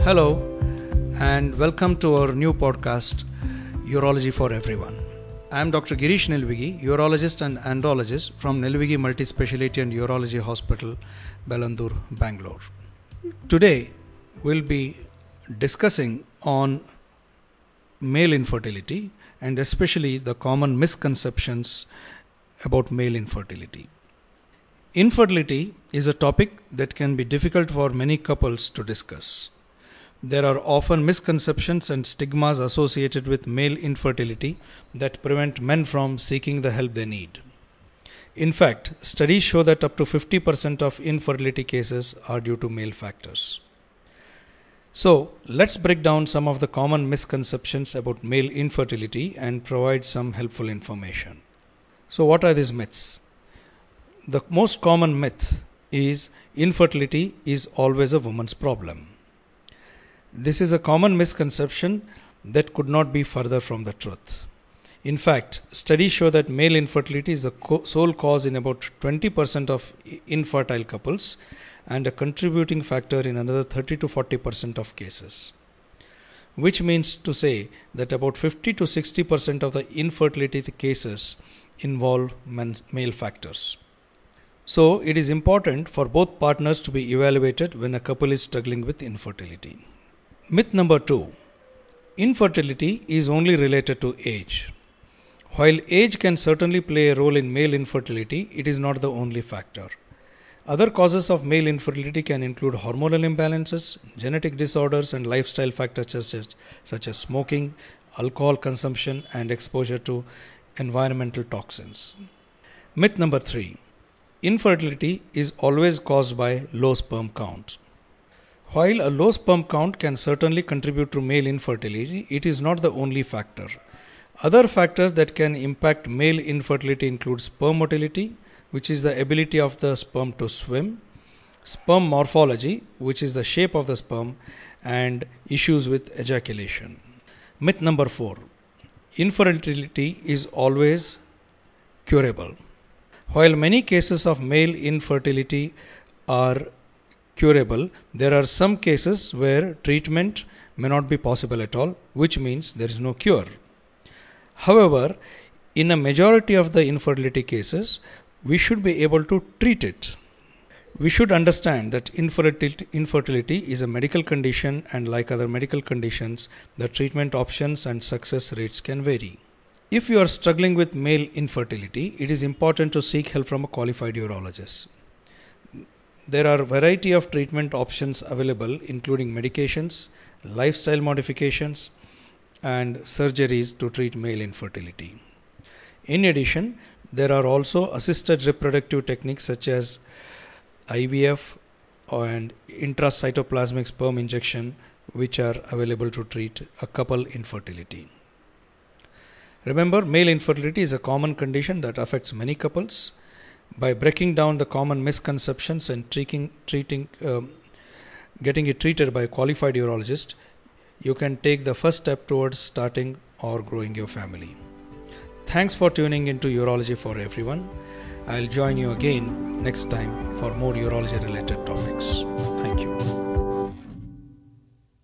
Hello, and welcome to our new podcast, Urology for Everyone. I am Dr. Girish Nilvigi, urologist and andrologist from Nilvigi Multispeciality and Urology Hospital, Bellandur, Bangalore. Today, we'll be discussing on male infertility and especially the common misconceptions about male infertility. Infertility is a topic that can be difficult for many couples to discuss. There are often misconceptions and stigmas associated with male infertility that prevent men from seeking the help they need. In fact, studies show that up to 50% of infertility cases are due to male factors. So, let's break down some of the common misconceptions about male infertility and provide some helpful information. So, what are these myths? The most common myth is infertility is always a woman's problem. This is a common misconception that could not be further from the truth. In fact, studies show that male infertility is the sole cause in about 20% of infertile couples and a contributing factor in another 30 to 40% of cases. Which means to say that about 50 to 60% of the infertility cases involve male factors. So, it is important for both partners to be evaluated when a couple is struggling with infertility. Myth number 2. Infertility is only related to age. While age can certainly play a role in male infertility, it is not the only factor. Other causes of male infertility can include hormonal imbalances, genetic disorders, and lifestyle factors such as smoking, alcohol consumption, and exposure to environmental toxins. Myth number 3. Infertility is always caused by low sperm count. While a low sperm count can certainly contribute to male infertility, it is not the only factor. Other factors that can impact male infertility include sperm motility, which is the ability of the sperm to swim, sperm morphology, which is the shape of the sperm, and issues with ejaculation. Myth number 4. Infertility is always curable. While many cases of male infertility are curable, there are some cases where treatment may not be possible at all, which means there is no cure. However, in a majority of the infertility cases, we should be able to treat it. We should understand that infertility is a medical condition, and like other medical conditions, the treatment options and success rates can vary. If you are struggling with male infertility, it is important to seek help from a qualified urologist. There are a variety of treatment options available, including medications, lifestyle modifications, and surgeries to treat male infertility. In addition, there are also assisted reproductive techniques such as IVF and intracytoplasmic sperm injection, which are available to treat a couple infertility. Remember, male infertility is a common condition that affects many couples. By breaking down the common misconceptions and getting it treated by a qualified urologist, you can take the first step towards starting or growing your family. Thanks for tuning into Urology for Everyone. I'll join you again next time for more urology related topics.